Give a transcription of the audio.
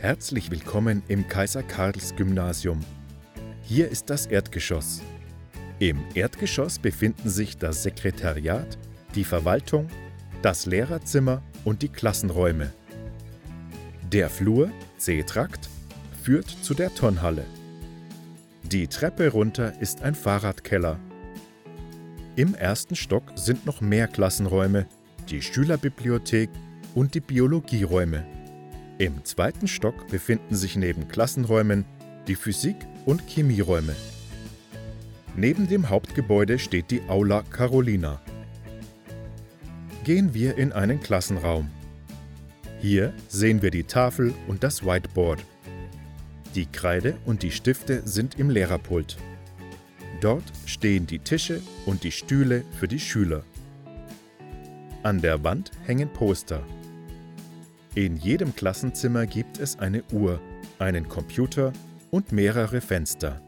Herzlich willkommen im Kaiser-Karls-Gymnasium. Hier ist das Erdgeschoss. Im Erdgeschoss befinden sich das Sekretariat, die Verwaltung, das Lehrerzimmer und die Klassenräume. Der Flur, C-Trakt, führt zu der Turnhalle. Die Treppe runter ist ein Fahrradkeller. Im ersten Stock sind noch mehr Klassenräume, die Schülerbibliothek und die Biologieräume. Im zweiten Stock befinden sich neben Klassenräumen die Physik- und Chemieräume. Neben dem Hauptgebäude steht die Aula Carolina. Gehen wir in einen Klassenraum. Hier sehen wir die Tafel und das Whiteboard. Die Kreide und die Stifte sind im Lehrerpult. Dort stehen die Tische und die Stühle für die Schüler. An der Wand hängen Poster. In jedem Klassenzimmer gibt es eine Uhr, einen Computer und mehrere Fenster.